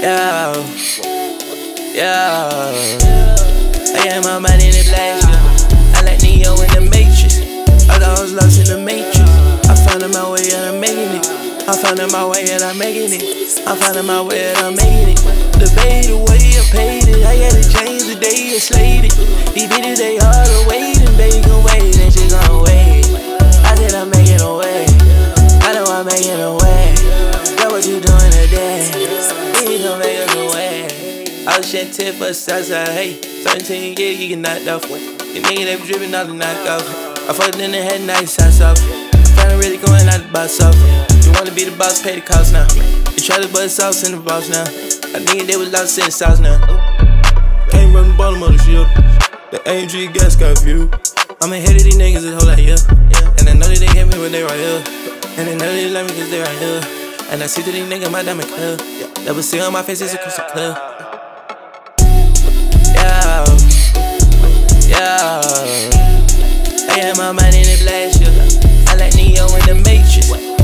Yeah, yeah. I got my money in the blast, yeah. I like Neo in the Matrix. I thought I was lost in the Matrix. I found my way and I'm making it. I found my way and I'm making it. I found my way and I'm making it. The pay the way I paid it. I had to change the day I slayed it. These bitches they hard to wait and they gon' wait and she gon' wait. I said I'm making a way. I know I'm making a way. Know what you doing today? We gon' make us a way. I was shed 10 for Southside, hey. 17 years, you get knocked off. You nigga they be drippin' out the knockoff. I fucked in the head, nice shots off. I'm tryna really going out the box off. You wanna be the boss, pay the cost now. You try to bust sauce in the boss now. I nigga they was lost in the sauce now. Came from the bottom of the ship. The AMG gas got view. I'm ahead of these niggas this whole lot, yeah. And I know that they hit me when they right here. And they know they love me cause they right here. And I see that these niggas my diamond club. Never see on my face, it's a crystal club. Yeah, I got my money in the blast, yeah. I like Neo in the Matrix.